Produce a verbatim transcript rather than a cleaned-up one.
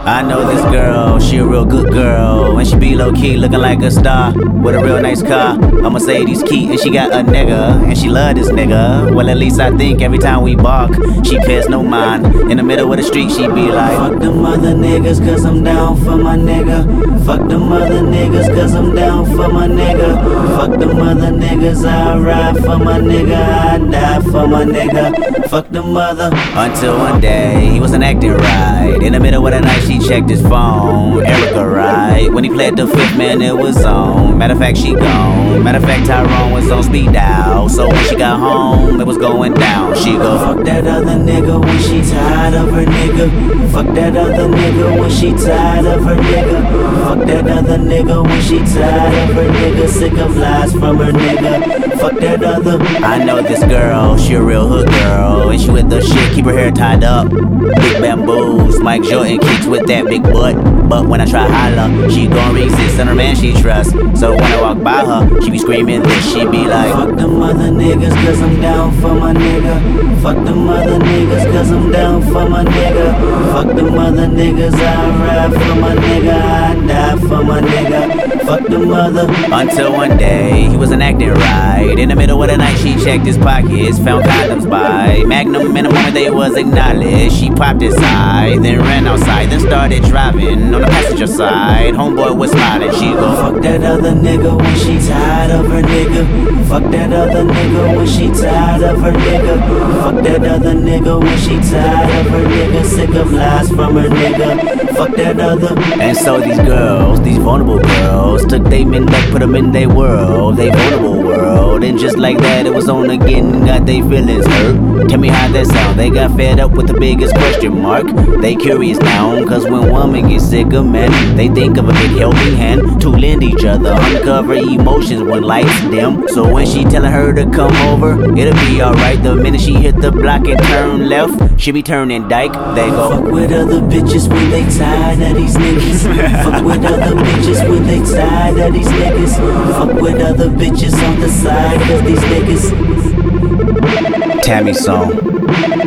I know this girl, she a real good girl, and she be low-key looking like a star with a real nice car, a Mercedes key, and she got a nigga, and she love this nigga. Well, at least I think every time we bark, she pays no mind. In the middle of the street, she be like, fuck them other niggas, cause I'm down for my nigga. Fuck them other niggas, cause I'm down for my nigga. Fuck them other niggas, I ride for my nigga, I die for my nigga. Fuck them other. Until one day, he wasn't acting right. In the middle of the night, she checked his phone, Erica, right? When he played the fifth, man, it was on. Matter of fact, she gone. Matter of fact, Tyrone was on speed dial. So when she got home, it was going down. She go, fuck that other nigga when she tired of her nigga. Fuck that other nigga when she tired of her nigga. Fuck that other nigga when she tired of her nigga. Sick of lies from her nigga. Fuck that other. I know this girl, she a real hood girl, and she with the shit, keep her hair tied up. Big bamboos, Mike Jordan kicks with that big butt. But when I try holler, she gon' resist, and her man she trusts. So when I walk by her, she be screaming this, she be like, fuck them other niggas, cause I'm down for my nigga. Fuck them other niggas, cause I'm down for my nigga. Fuck them other niggas, I ride for my nigga, I die for my nigga. Fuck them other. Until one day, he wasn't acting right. In the middle of the night, she checked his pockets, found condoms by Magnum. In the moment they was acknowledged, she popped his eye, then ran outside, then started driving on the passenger side. Homeboy was smiling, she go, fuck that other nigga when she tired of her nigga. Fuck that other nigga when she tired of her nigga. Fuck that other nigga when she tired of her nigga. Sick of lies from her nigga. Fuck that other. And so these girls, these vulnerable girls, took they men that put them in their world, they vulnerable world. And just like that, it was on again, got they feelings hurt. Tell me how that sound. They got fed up with the biggest question mark. They curious now, cause when women get sick of men, they think of a big helping hand to lend each other, uncover emotions when lights dim. So when she telling her to come over, it'll be alright. The minute she hit the block and turn left, she be turning dyke. They go, fuck with other bitches when they tired of these niggas. Fuck with other bitches when they tired of these niggas. Fuck with other bitches on the side of these niggas. Tammy song.